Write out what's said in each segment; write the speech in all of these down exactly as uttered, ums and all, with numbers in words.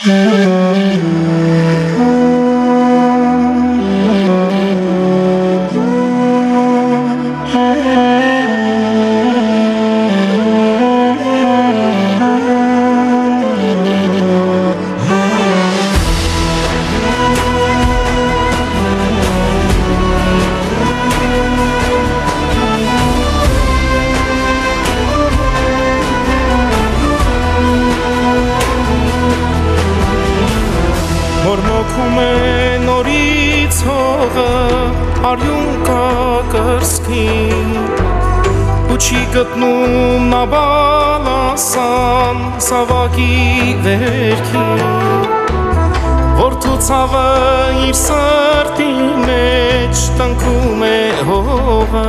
Մորմոքում է նորից հողը, արյուն կա կրսկին, ու չի գտնում նա բալասան սավակի վերքին, որդու ցավը իր սրտի մեջ տնքում է հողը,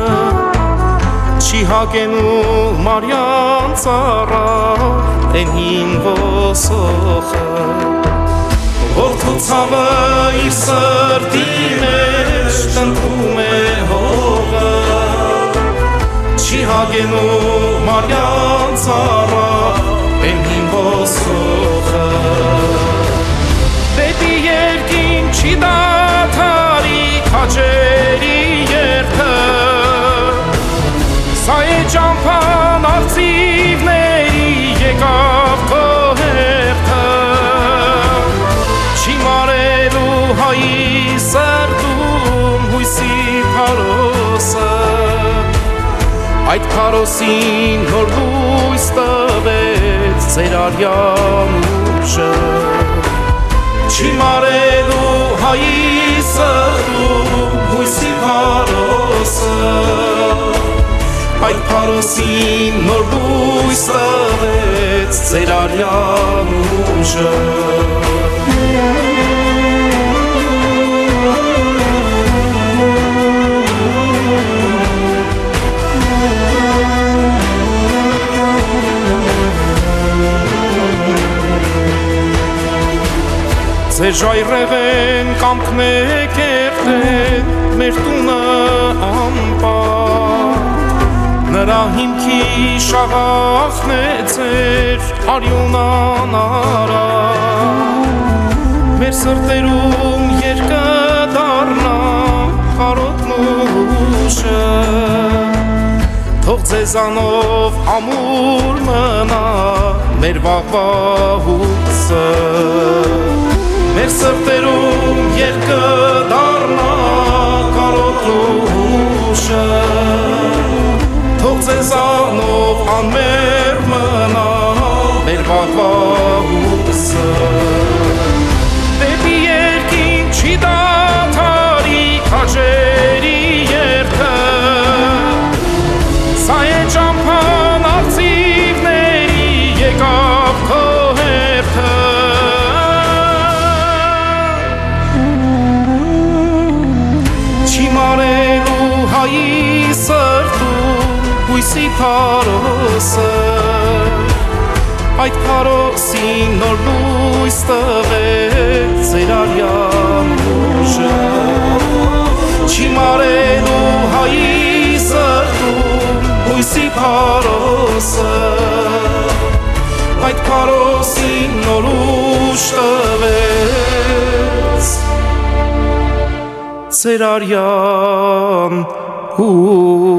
չի հագենում մարյան ծառա, են հին ոսոխը, որդու ցավը իր սրտի մեջ տնքում է հողը, չի հագենում մարյան ծառա, են հին ոսոխը, դեպի երկին չի դադարի քաջերի երթը, սա է ճամփան արծիվների եկավ քո հերթը, չի մարելու հայի սրտում հույսի փարոսը, այդ փարոսին նոր լույս տվեց ձեր արյան ուժը, չի մարելու հայի սրտում հույսի փարոսը, այդ փարոսին նոր լույս տվեց ձեր արյան ուժը, ձեր ժայռերեն կամքն է կերտել մեր տունը անպատ, նրա հիմքի շաղախն է ձեր արյունան արած, մեր սրտերում երկը դառնա խարոտն ուժը, թող ձեզանով ամուր մնա մեր վաղվա հույսը, մեր սրտերում երկը դառնա խարոտն ուժը, թող ձեզանով անմեր մնա մեր վաղվա հույսը, դեպի երկին չի դադարի քաջերի երթը, սա է ճամփան արծիվների եկավ քո հերթը, չի մարելու հայի սրտում հույսի փարոսը, այդ փարոսին նոր լույս տվեց ձեր արյան ուժը, չի մարելու հայի սրտում հույսի փարոսը, այդ փարոսին նոր ուժ տվեց ձեր արյան ուժը,